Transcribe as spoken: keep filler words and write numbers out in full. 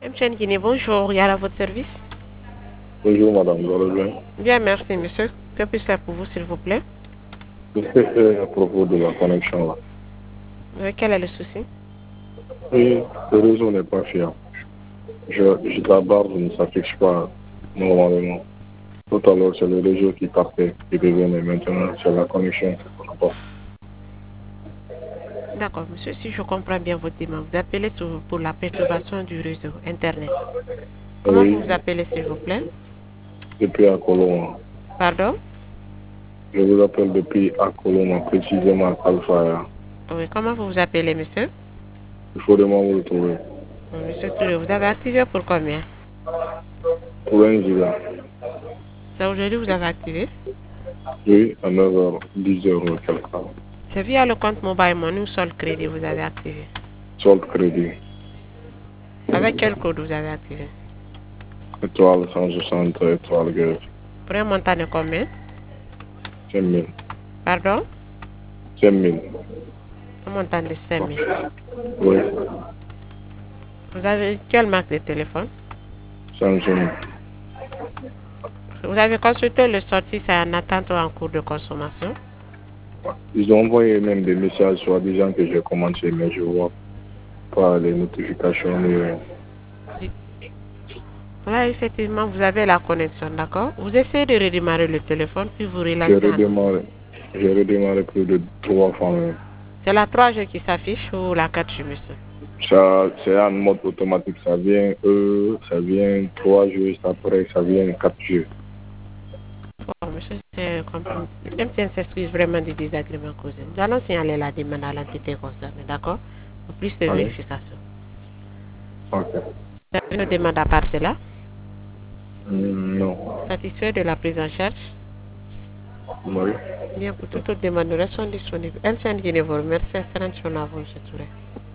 M. Guinée, bonjour, il y a à votre service. Bonjour madame, vous allez bien? Bien, merci monsieur. Que puis-je faire pour vous s'il vous plaît? C'est à propos de la connexion là. Oui, quel est le souci? Oui, le réseau n'est pas fiable. Je, je la barre ne s'affiche pas normalement. Tout à l'heure, c'est le réseau qui partait, qui revenait. Maintenant, c'est la connexion qui ne pas. D'accord, monsieur, si je comprends bien votre demande, vous appelez pour la perturbation du réseau Internet. Comment Oui, vous vous appelez s'il vous plaît? depuis à Colombo. Pardon? Je vous appelle depuis à Colombo, précisément à Alpha. Oui, comment vous vous appelez monsieur? Il faut vraiment vous le trouver. Monsieur Touré, vous avez activé pour combien? Pour un giga. C'est aujourd'hui que vous avez activé? Oui, à neuf heures, dix heures ou quelque part. C'est via le compte Mobile Money ou Sol Crédit vous avez activé? Sol crédit. Avec quel code vous avez activé? Étoile cent soixante, étoile guerre. Pour un montant de combien? cinq mille. Pardon? cinq mille. Un montant de cinq mille. Oui. Vous avez quelle marque de téléphone? Samsung. Vous avez consulté le sortie, c'est en attente ou en cours de consommation? Ils ont envoyé même des messages soit disant que j'ai commencé, mais je vois pas les notifications. Mais... Là, effectivement, vous avez la connexion, d'accord? Vous essayez de redémarrer le téléphone, puis vous J'ai relancez. redémarré. J'ai redémarré plus de trois fois même. C'est la trois G qui s'affiche ou la quatre G, monsieur? Ça, c'est en mode automatique. Ça vient E, ça vient trois G, après ça vient quatre G. Bon, monsieur, c'est compris. M T N s'excuse vraiment du désagrément causé. Nous allons signaler la demande à l'entité concernée, d'accord? Pour plus de Allez. vérification. Ok. Vous avez une demande à partir là? Mm, non. Satisfait de la prise en charge? Oui. Bien, pour toute autre demande, nous restons disponibles. M T N Guinée vous remercie. Excellente journée à vous, monsieur Touré.